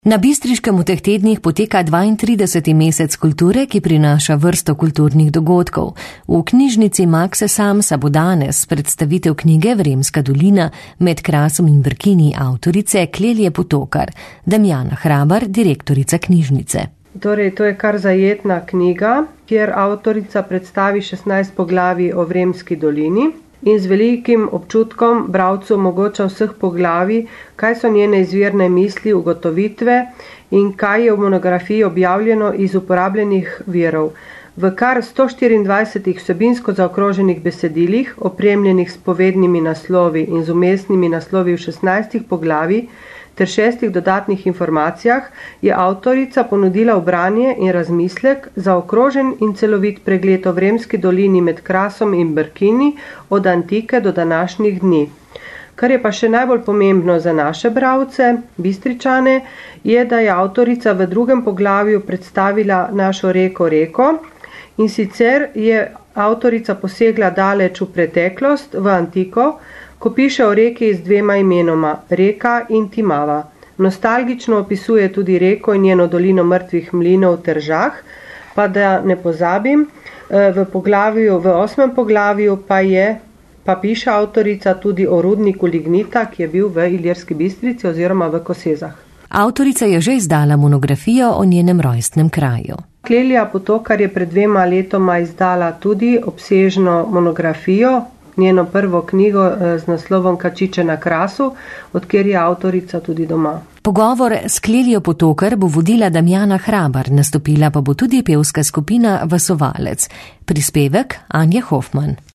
Na Bistriškem v teh tednih poteka 32. mesec kulture, ki prinaša vrsto kulturnih dogodkov. V knjižnici Makse Samsa bo danes predstavitev knjige Vremska dolina med Krasom in Brkini avtorice Klelije Potokar, Damjana Hrabar, direktorica knjižnice. Torej, to je kar zajetna knjiga, kjer avtorica predstavi 16 poglavij o Vremski dolini in z velikim občutkom bralcu omogoča vseh poglavij, kaj so njene izvirne misli, ugotovitve in kaj je v monografiji objavljeno iz uporabljenih virov. V kar 124 vsebinsko zaokroženih besedilih, opremljenih s povednimi naslovi in z umestnimi naslovi v 16 poglavij ter 6 dodatnih informacijah, je avtorica ponudila v branje in razmislek zaokrožen in celovit pregled o Vremski dolini med Krasom in Brkini od antike do današnjih dni. Kar je pa še najbolj pomembno za naše bralce, Bistričane, je, da je avtorica v drugem poglavju predstavila našo reko in sicer je avtorica posegla daleč v preteklost, v antiko, ko piše o reki z 2 imenoma, Reka in Timava. Nostalgično opisuje tudi reko in njeno dolino mrtvih mlinov ter žah, pa da ne pozabim, v 8. poglavju pa piše avtorica tudi o rudniku lignita, ki je bil v Ilirski Bistrici oziroma v Kosezah. Avtorica je že izdala monografijo o njenem rojstnem kraju. Klelija Potokar je pred 2 letoma izdala tudi obsežno monografijo, njeno prvo knjigo z naslovom Kačiče na Krasu, odkjer je avtorica tudi doma. Pogovor s Klelijo Potokar bo vodila Damjana Hrabar, nastopila pa bo tudi pevska skupina Vasovalec. Prispevek Anje Hofman.